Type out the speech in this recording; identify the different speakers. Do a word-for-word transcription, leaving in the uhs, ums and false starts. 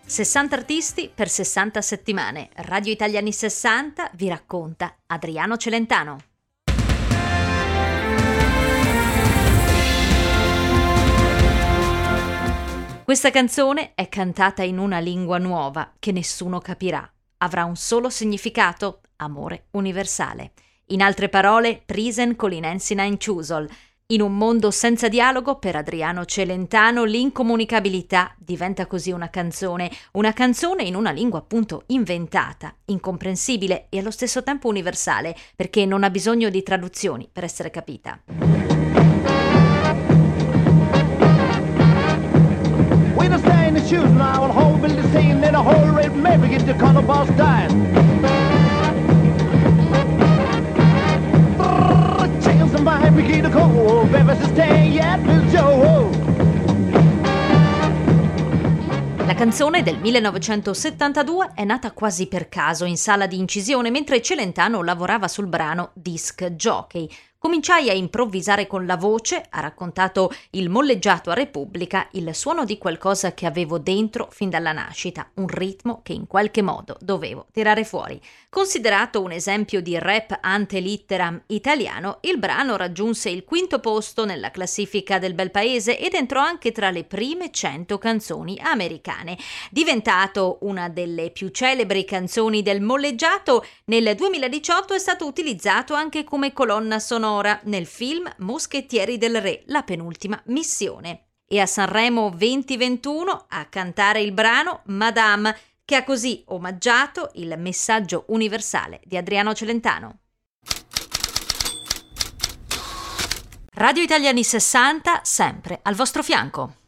Speaker 1: sessanta artisti per sessanta settimane. Radio Italia anni sessanta vi racconta Adriano Celentano. Questa canzone è cantata in una lingua nuova che nessuno capirà. Avrà un solo significato: amore universale. In altre parole, Prisen colinensina in Ciusol. In un mondo senza dialogo, per Adriano Celentano, l'incomunicabilità diventa così una canzone, una canzone in una lingua appunto inventata, incomprensibile e allo stesso tempo universale, perché non ha bisogno di traduzioni per essere capita.
Speaker 2: When I stay in the shoes now, the whole building scene, then the whole red man begin to call the boss dying.
Speaker 1: La canzone del millenovecentosettantadue è nata quasi per caso in sala di incisione mentre Celentano lavorava sul brano Disc Jockey. Cominciai a improvvisare con la voce, ha raccontato il molleggiato a Repubblica, il suono di qualcosa che avevo dentro fin dalla nascita, un ritmo che in qualche modo dovevo tirare fuori. Considerato un esempio di rap ante litteram italiano, il brano raggiunse il quinto posto nella classifica del Belpaese ed entrò anche tra le prime cento canzoni americane. Diventato una delle più celebri canzoni del molleggiato, nel duemiladiciotto è stato utilizzato anche come colonna sonora nel film Moschettieri del Re, la penultima missione. E a Sanremo duemilaventuno a cantare il brano Madame, che ha così omaggiato il messaggio universale di Adriano Celentano. Radio Italia anni sessanta, sempre al vostro fianco.